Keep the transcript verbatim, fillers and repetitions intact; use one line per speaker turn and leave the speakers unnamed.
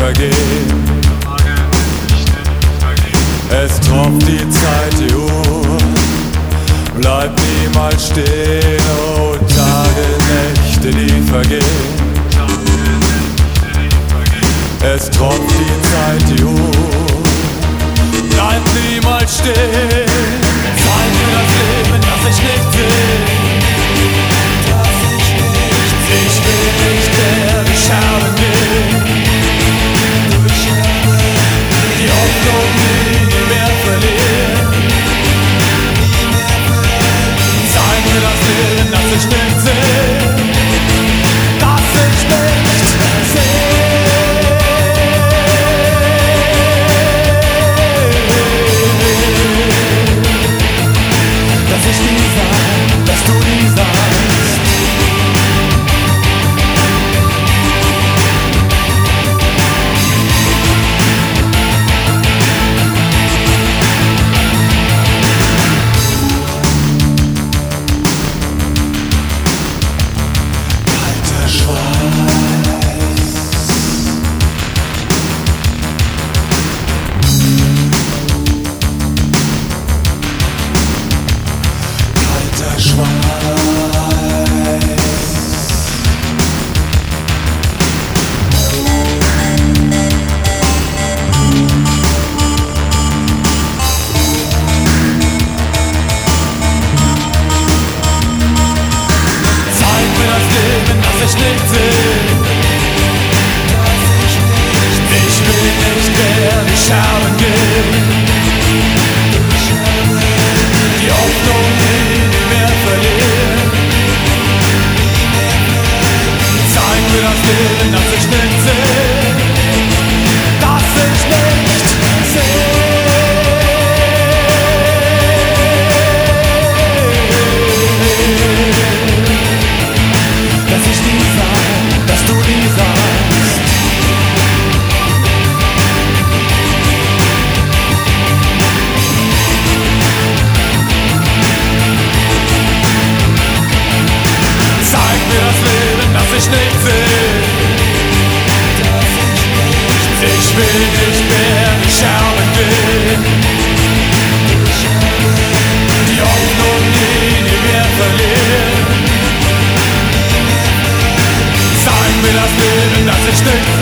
vergehen. Es tropft die Zeit, die Uhr bleibt niemals stehen. Oh, Tage, Nächte, die vergehen. Es tropft die Zeit, die Uhr bleibt niemals stehen. Zeig mir das Leben, das ich nicht will. Ich will nicht mehr durch Scherben gehen. Die Hoffnung nie mehr verlieren. Zeig mir das Leben, das ich nicht sehe. Das ich nicht sehe. Dass ich nie sein, dass du nie seinst. Kalter Schweiß. Kalter Schweiß. Zeig mir das Leben, das ich nicht sehe. Ich will nicht mehr die Scherben gehen. Die Hoffnung nie mehr verlieren. Zeig mir das Leben, das ich nicht sehe. Das ich nicht sehe. Dass ich nie sein, dass du nie seinst. Zeig mir das Leben, das ich nicht sehe. Ich will nicht mehr die Scherben gehen. Die Hoffnung nie, nie mehr verlieren. Zeig mir das Leben, das ich nicht sehe.